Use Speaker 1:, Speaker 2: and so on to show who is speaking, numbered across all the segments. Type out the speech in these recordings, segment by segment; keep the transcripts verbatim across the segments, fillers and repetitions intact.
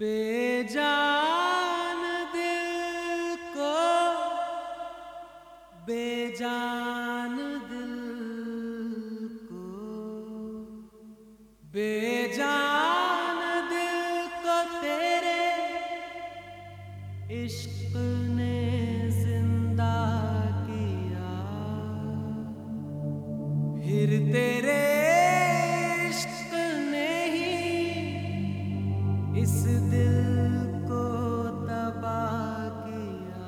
Speaker 1: बेजान दिल को बेजान दिल को बेजान दिल को तेरे इश्क ने जिंदा किया। फिर तेरे इश्क ने ही इस दिल को तबाह किया।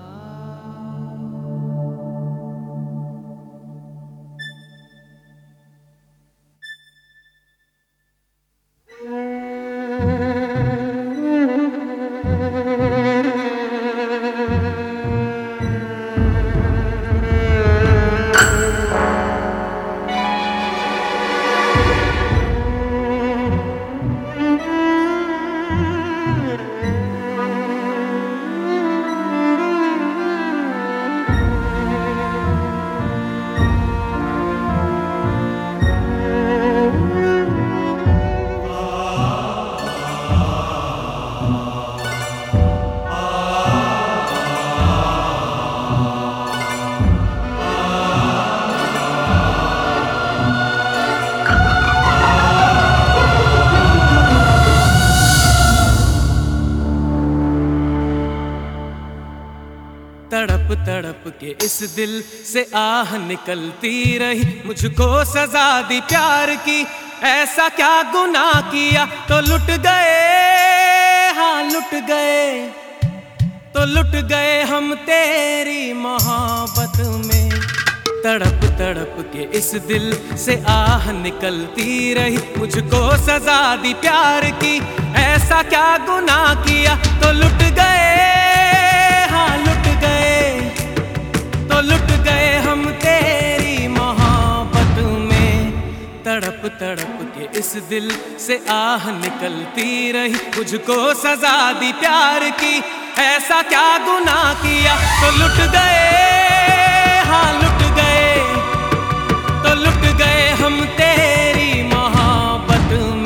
Speaker 1: तड़प तड़प के इस दिल से आह निकलती रही, मुझको सजा दी प्यार की। ऐसा क्या गुनाह किया तो लुट गए, हाँ लुट गए, तो लुट गए हम तेरी मोहब्बत में। तड़प तड़प के इस दिल से आह निकलती रही, मुझको सजा दी प्यार की। ऐसा क्या गुनाह किया तो लुट गए, हाँ लुट गए, तो लुट गए हम तेरी मोहब्बत में। तड़प तड़प के इस दिल से आह निकलती रही, मुझको सजा दी प्यार की। ऐसा क्या गुनाह किया तो लुट गए, हाँ लुट गए, तो लुट गए हम तेरी मोहब्बत में।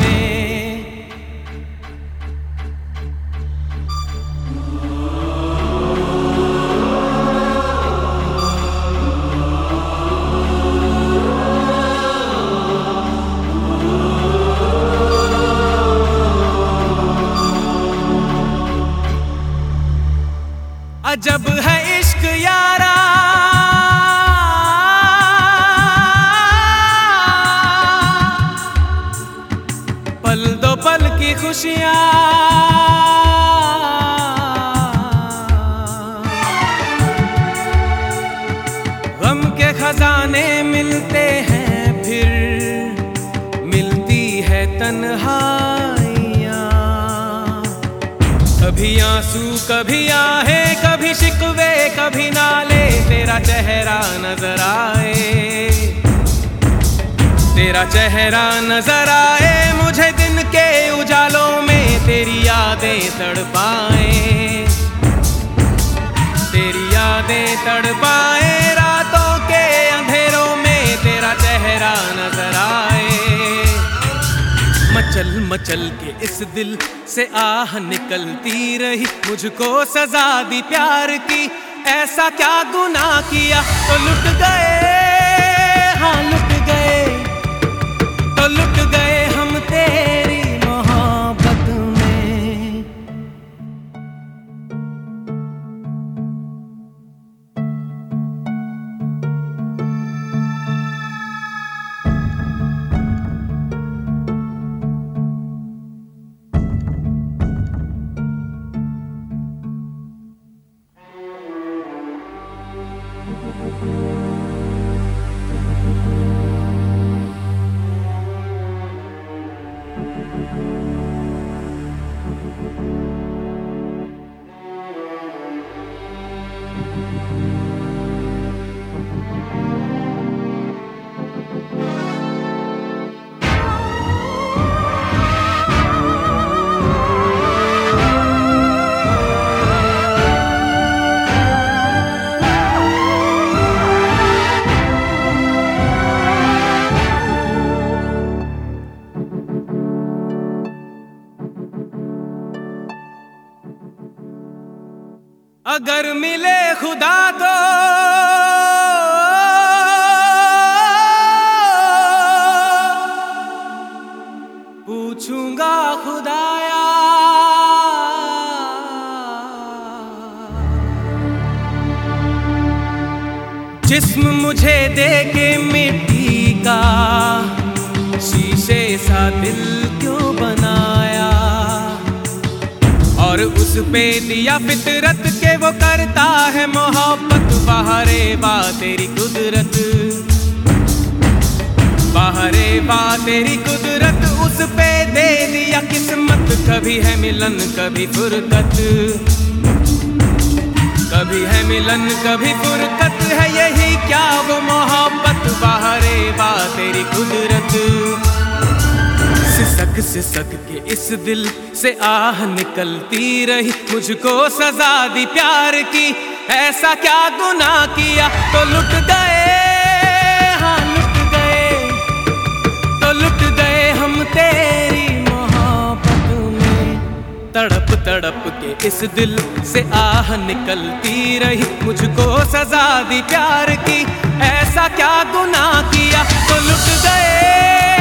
Speaker 1: अजब है इश्क यारा, पल दो पल की खुशियां, गम के खजाने मिलते हैं, फिर मिलती है तन्हाइयां। कभी आंसू कभी आहे, कभी शिकवे कभी नाले, तेरा चेहरा नजर आए, तेरा चेहरा नजर आए मुझे दिन के उजालों में। तेरी यादें तड़पाए, तेरी यादें तड़पाए, रातों के अंधेरों में तेरा चेहरा नजर आए। मचल मचल के इस दिल से आह निकलती रही, मुझको सजा दी प्यार की। ऐसा क्या गुनाह किया तो लुट गए, हाँ लुट गए, तो लुट गए हम तेरी मोहब्बत में। अगर मिले खुदा तो पूछूंगा खुदाया जिस्म मुझे दे के मिट्टी का शीशे सा दिल क्यों बनाया और उस पे दिया फितरत के वो करता है मोहब्बत। बाहरे बा तेरी कुदरत, बाहरे बा तेरी कुदरत, उस पे दे दिया किस्मत। कभी है मिलन कभी फुरकत, कभी है मिलन कभी फुरकत, है यही क्या वो मोहब्बत। बाहरे बा तेरी कुदरत। सिसक सिसक के इस दिल से आह निकलती रही, मुझको सजा दी प्यार की। ऐसा क्या गुनाह किया तो लुट गए, हाँ लुट गए, तो लुट गए हम तेरी मोहब्बत में। तड़प तड़प के इस दिल से आह निकलती रही, मुझको सजा दी प्यार की। ऐसा क्या गुनाह किया तो लुट गए।